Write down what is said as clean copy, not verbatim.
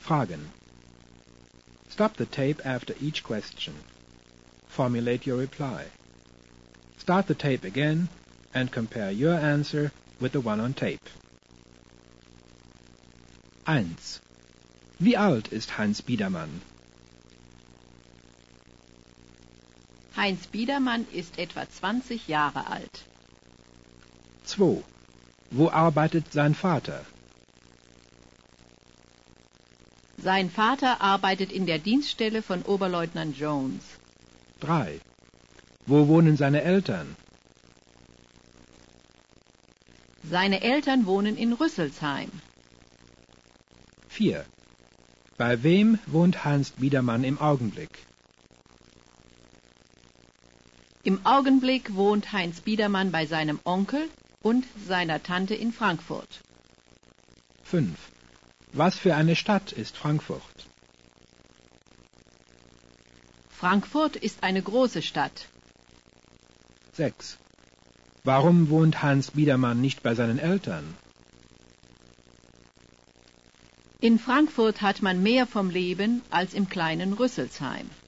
Fragen. Stop the tape after each question. Formulate your reply. Start the tape again and compare your answer with the one on tape. 1. Wie alt ist Heinz Biedermann? Heinz Biedermann ist etwa 20 Jahre alt. 2. Wo arbeitet sein Vater? Sein Vater arbeitet in der Dienststelle von Oberleutnant Jones. 3. Wo wohnen seine Eltern? Seine Eltern wohnen in Rüsselsheim. 4. Bei wem wohnt Heinz Biedermann im Augenblick? Im Augenblick wohnt Heinz Biedermann bei seinem Onkel und seiner Tante in Frankfurt. 5. Was für eine Stadt ist Frankfurt? Frankfurt ist eine große Stadt. 6. Warum wohnt Heinz Biedermann nicht bei seinen Eltern? In Frankfurt hat man mehr vom Leben als im kleinen Rüsselsheim.